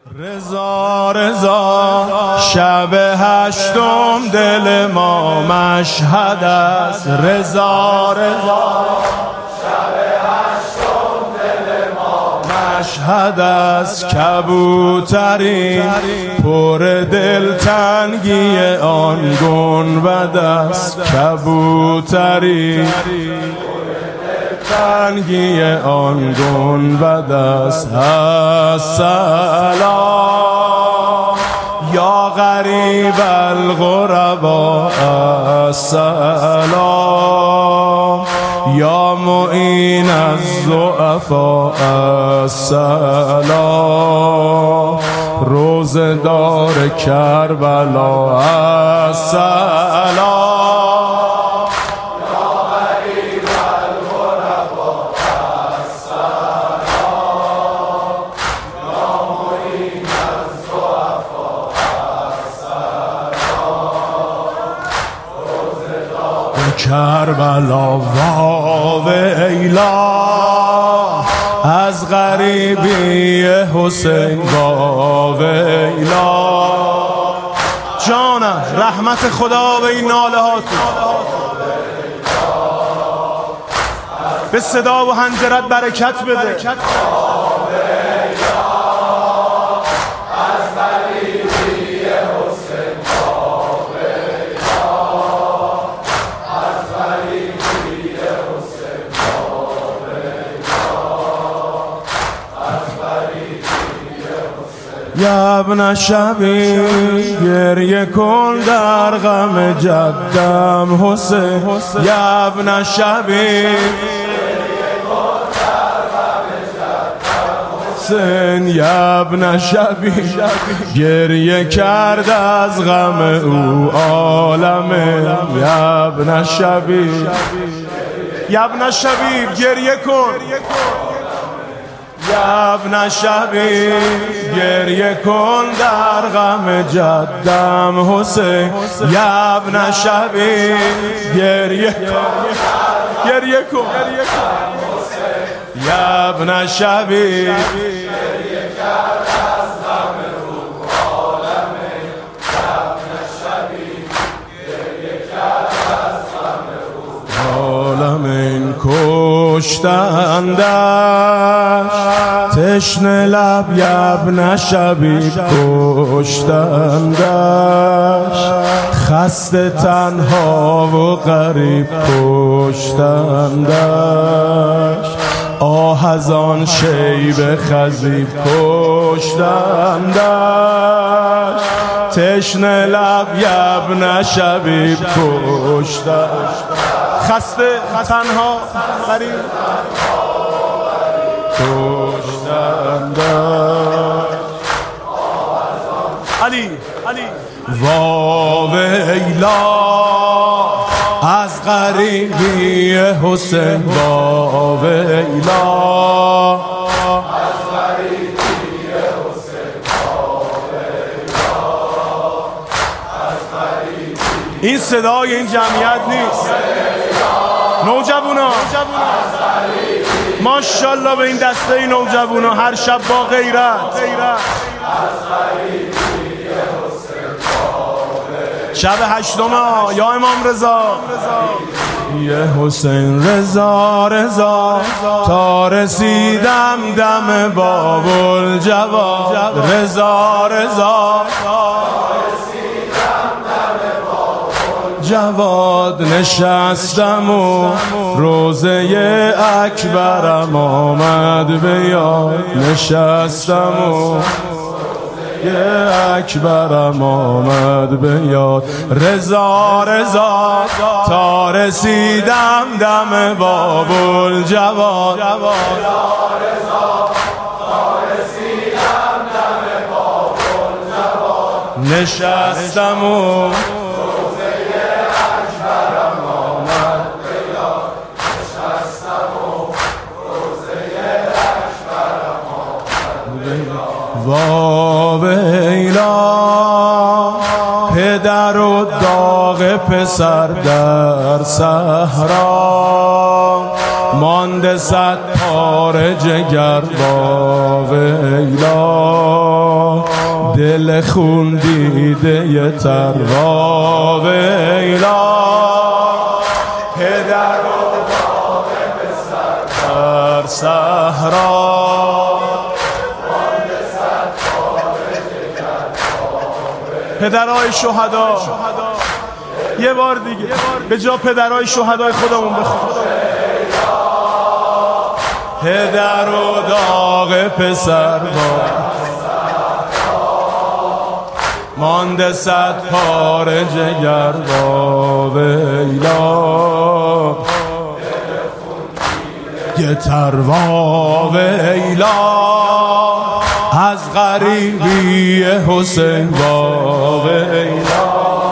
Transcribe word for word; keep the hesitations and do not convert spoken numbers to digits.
رضا رضا شب هشتم دل ما مشهد است. رضا رضا شب هشتم دل ما مشهد است. کبوتری پر دلتنگی آن گنبد است. کبوتری تنگی آن گنبد است. السلام یا غریب الغربا، السلام یا معین الضعفا، السلام روزدار کربلا، السلام کربلا. واویلا از غریبی حسین، واویلا جانم رحمت خدا به این ناله هاتون، به صدا و حنجرت برکت بده. یا ابن شبی گریه کن در غم جدم حسین. یا ابن شبی حسین. یا ابن شبی گریه کرد از غم او عالمه. یا ابن شبی یا ابن شبی گریه کن. یا ابن شبی گریه کن در غم جدم حسین. یا ابن شبی گریه کن، گریه کن. یا ابن شبی گریه کرد از غم او عالمه. یا ابن شبی گریه کرد از غم او عالمه. کشتندش تشنه لب یبن شبی، کشتندش خسته تنها و غریب، کشتندش آه از آن شیب خضیب، کشتندش تشنه لب یبن شبی، کشتندش خسته تنها غریب، کشتندش. علی علی واویلا از غریبی حسین، واویلا از غریبی حسین، واویلا از غریبی. این صدای این جمعیت نیست. نوجوانا ماشاءالله به این دسته نوجوانا هر شب با غیرت. شب هشتم یا امام رضا، یه حسین رضا رضا تا رسیدم دم باب الجواد. رضا رضا جواد نشستم و روزه اکبرم آمد به یاد. نشستم و روزه اکبرم آمد به یاد. رضا رضا تا رسیدم دم باب الجواد. نشستم و واویلا پدر و داغ پسر در صحرا مانده صد پاره جگر. واویلا دل خون دیده یه تروا ویلا پدر و داغ پسر در صحرا پدرای شهدا یه بار دیگه به جا پدرای شهدای خودمون بخون پدر و داغ پسر با مانده صد پاره جگر با ویلا یه تروا ویلا از غریبی حسین با ویلا